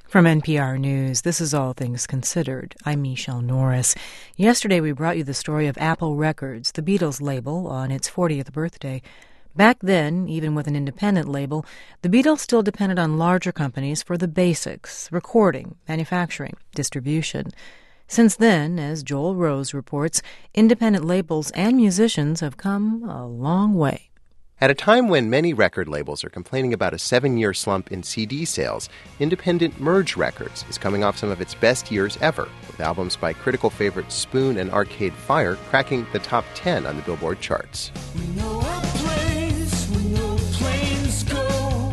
From NPR News, this is All Things Considered. I'm Michelle Norris. Yesterday we brought you the story of Apple Records, the Beatles label, on its 40th birthday. Back then, even with an independent label, the Beatles still depended on larger companies for the basics: recording, manufacturing, distribution. Since then, as Joel Rose reports, independent labels and musicians have come a long way. At a time when many record labels are complaining about a 7-year slump in CD sales, independent Merge Records is coming off some of its best years ever, with albums by critical favorites Spoon and Arcade Fire cracking the top 10 on the Billboard charts. We know a place where no planes go.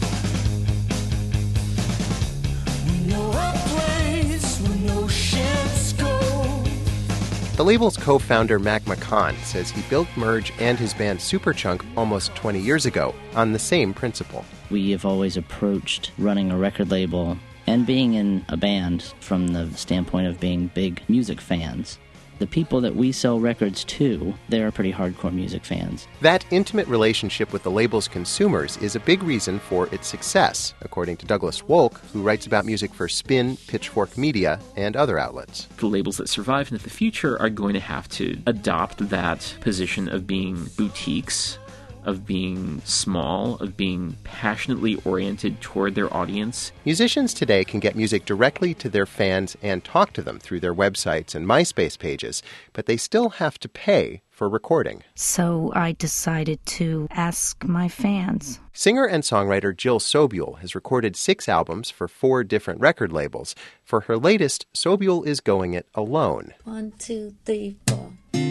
We know a place where no ships go. The label's co-founder Mac McCaughan says he built Merge and his band Superchunk almost 20 years ago on the same principle. We have always approached running a record label and being in a band from the standpoint of being big music fans. The people that we sell records to, they're pretty hardcore music fans. That intimate relationship with the label's consumers is a big reason for its success, according to Douglas Wolk, who writes about music for Spin, Pitchfork Media, and other outlets. The labels that survive into the future are going to have to adopt that position of being boutiques, of being small, of being passionately oriented toward their audience. Musicians today can get music directly to their fans and talk to them through their websites and MySpace pages, but they still have to pay for recording. So I decided to ask my fans. Singer and songwriter Jill Sobule has recorded 6 albums for 4 different record labels. For her latest, Sobule is going it alone. 1, 2, 3, 4.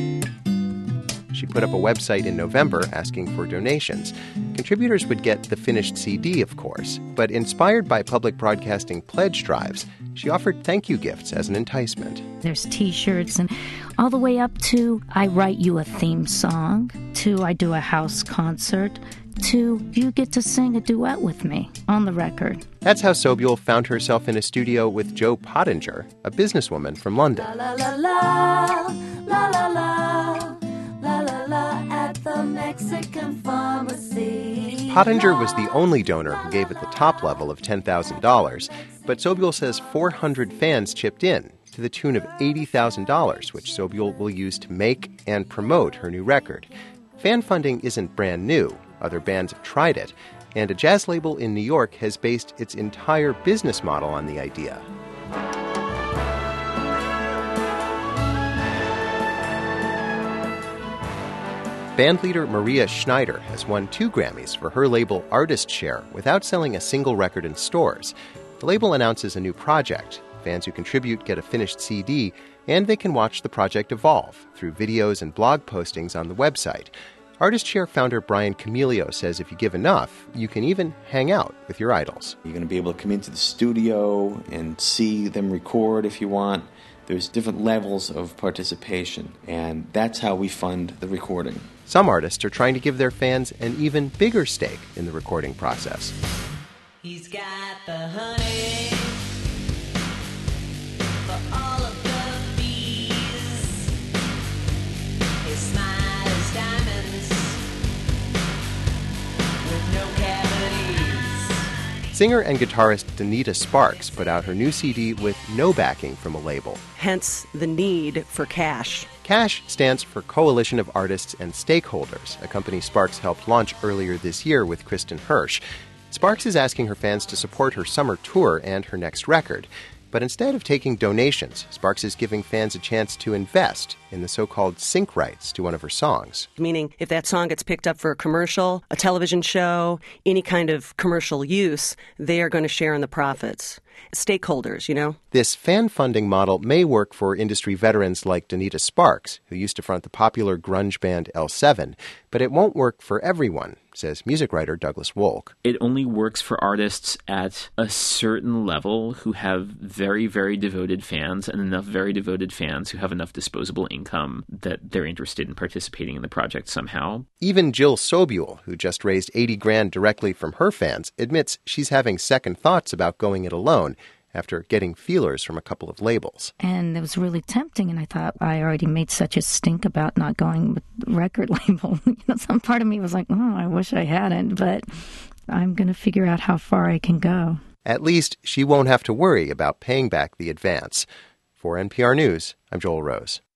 She put up a website in November asking for donations. Contributors would get the finished CD, of course, but inspired by public broadcasting pledge drives, she offered thank you gifts as an enticement. There's T-shirts and all the way up to I write you a theme song, to I do a house concert, to you get to sing a duet with me on the record. That's how Sobule found herself in a studio with Jo Pottinger, a businesswoman from London. La la la, la la la. La la la at the Mexican pharmacy. Pottinger was the only donor who gave at the top level of $10,000, but Sobule says 400 fans chipped in to the tune of $80,000, which Sobule will use to make and promote her new record. Fan funding isn't brand new. Other bands have tried it, and a jazz label in New York has based its entire business model on the idea. Bandleader Maria Schneider has won 2 Grammys for her label Artist Share without selling a single record in stores. The label announces a new project. Fans who contribute get a finished CD, and they can watch the project evolve through videos and blog postings on the website. Artist Share founder Brian Camilio says if you give enough, you can even hang out with your idols. You're going to be able to come into the studio and see them record if you want. There's different levels of participation, and that's how we fund the recording. Some artists are trying to give their fans an even bigger stake in the recording process. He's got the honey for all of the bees. His smile is diamonds with no cavities. Singer and guitarist Donita Sparks put out her new CD with no backing from a label. Hence the need for cash. CASH stands for Coalition of Artists and Stakeholders, a company Sparks helped launch earlier this year with Kristen Hirsch. Sparks is asking her fans to support her summer tour and her next record. But instead of taking donations, Sparks is giving fans a chance to invest in the so-called sync rights to one of her songs. Meaning, if that song gets picked up for a commercial, a television show, any kind of commercial use, they are going to share in the profits. Stakeholders, you know? This fan funding model may work for industry veterans like Donita Sparks, who used to front the popular grunge band L7, but it won't work for everyone, says music writer Douglas Wolk. It only works for artists at a certain level who have very, very devoted fans, and enough very devoted fans who have enough disposable income that they're interested in participating in the project somehow. Even Jill Sobule, who just raised $80,000 directly from her fans, admits she's having second thoughts about going it alone after getting feelers from a couple of labels. And it was really tempting, and I thought I already made such a stink about not going with the record label. Some part of me was like, oh, I wish I hadn't, but I'm going to figure out how far I can go. At least she won't have to worry about paying back the advance. For NPR News, I'm Joel Rose.